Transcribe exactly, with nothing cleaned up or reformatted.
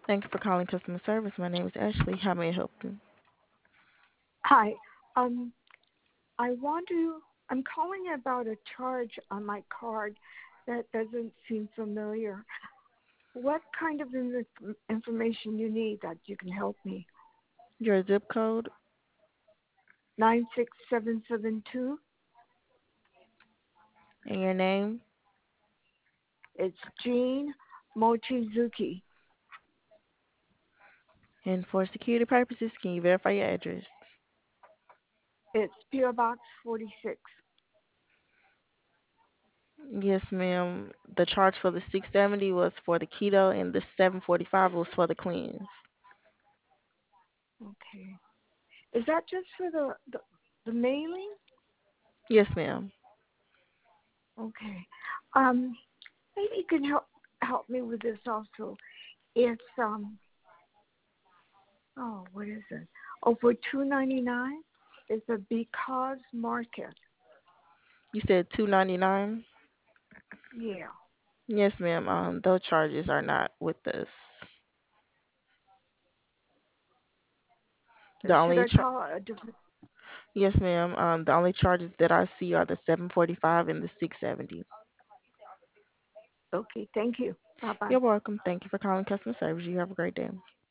Thank you for calling customer service. My name is Ashley. How may I help you? Hi. Um, I want to. I'm calling about a charge on my card that doesn't seem familiar. What kind of in- information you need that you can help me? Your zip code Nine six seven seven two. and your name. It's Jean Mochizuki. And for security purposes, can you verify your address? It's P O Box forty-six. Yes, ma'am. The charge for the six seventy was for the keto and the seven forty-five was for the cleanse. Okay. Is that just for the the, the mailing? Yes, ma'am. Okay. Um, maybe you can help help me with this also. It's um oh, what is it? Oh, for two ninety nine, it's a Because Market. You said two ninety-nine? Yeah. Yes, ma'am. Um, those charges are not with us. The Should only I char- call a different? Yes, ma'am. Um, the only charges that I see are the seven forty-five and the six seventy. Okay, thank you. Bye bye. You're welcome. Thank you for calling customer service. You have a great day.